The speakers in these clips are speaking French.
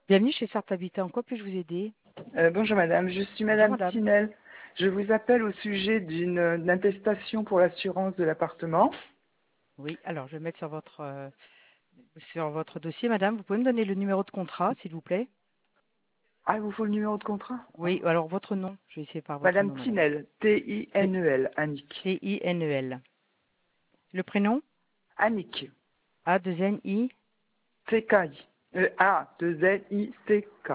Bienvenue chez Sarthe Habitat. En quoi puis-je vous aider? Bonjour madame, je suis Bonjour madame madame. Tinel. Je vous appelle au sujet d'une attestation pour l'assurance de l'appartement. Oui, alors je vais mettre sur votre dossier, madame. Vous pouvez me donner le numéro de contrat, s'il vous plaît? Ah, il vous faut le numéro de contrat? Oui, alors votre nom. Je vais essayer par votre Madame nom, madame. Tinel, T-I-N-E-L, Annick. Tinel. Le prénom? Annick, A-2-N-I. C-K-I. A-2-N-I-C-K.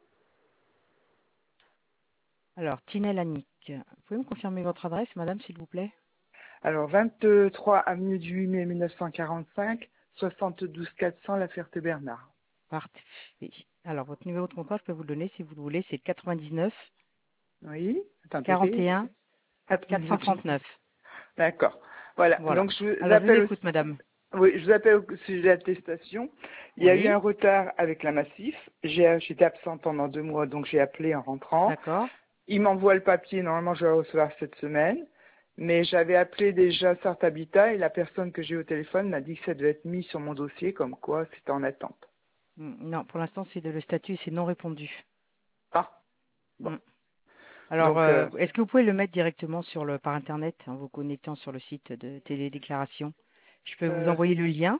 Alors, Tinel Annick. Vous pouvez me confirmer votre adresse, madame, s'il vous plaît? Alors, 23 avenue du 8 mai 1945, 72 400 La Ferté-Bernard. Parfait. Alors, votre numéro de contrat, je peux vous le donner si vous le voulez. C'est 99 Oui, attendez. 41 Attendez, 439. d'accord. Voilà, Voilà. donc je vous Alors, je vous appelle écoute, aussi. madame. Oui, je vous appelle au sujet de l'attestation. Il y a eu Oui, un retard avec la Massif. J'étais absente pendant 2 mois, donc j'ai appelé en rentrant. d'accord. Il m'envoie le papier, normalement je vais le recevoir cette semaine. Mais j'avais appelé déjà Sarthe Habitat et la personne que j'ai au téléphone m'a dit que ça devait être mis sur mon dossier, comme quoi c'était en attente. Non, pour l'instant, le statut, c'est non répondu. Ah, bon. Mm. Alors, Donc, est-ce que vous pouvez le mettre directement par Internet, en vous connectant sur le site de télédéclaration? Je peux vous euh, envoyer le lien.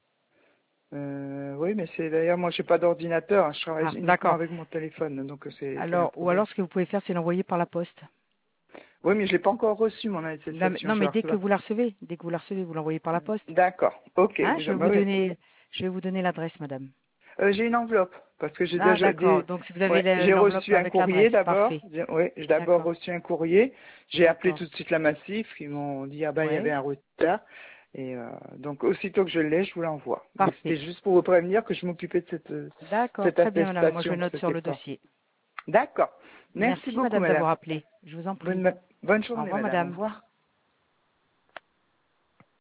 oui, mais c'est d'ailleurs, moi j'ai pas d'ordinateur, hein, je travaille Ah, uniquement d'accord. avec mon téléphone, donc c'est un Alors, ou problème. alors, ce que vous pouvez faire, c'est l'envoyer par la poste. Oui, mais je l'ai pas encore reçu mon attestation, Non, je vais mais la recevoir. dès que vous la recevez, vous l'envoyez par la poste. D'accord, ok. Hein, Bah oui. je vais vous donner l'adresse, madame. J'ai une enveloppe parce que j'ai Ah, déjà d'accord. Donc, si vous avez ouais, j'ai l'enveloppe reçu un avec courrier l'adresse, d'abord. parfait. J'ai d'abord D'accord. reçu un courrier. J'ai appelé D'accord. tout de suite la Massif. Ils m'ont dit ah ben il y avait Ouais. un retard. Et donc aussitôt que je l'ai, je vous l'envoie. Mais Parfait. c'était juste pour vous prévenir que je m'occupais de D'accord. cette Très bien, madame. Moi, je attestation, que note sur c'était le pas. dossier. D'accord. Merci Merci, beaucoup, madame, madame. d'avoir appelé. Je vous en prie. Bonne Au journée, revoir, madame. Au madame. revoir.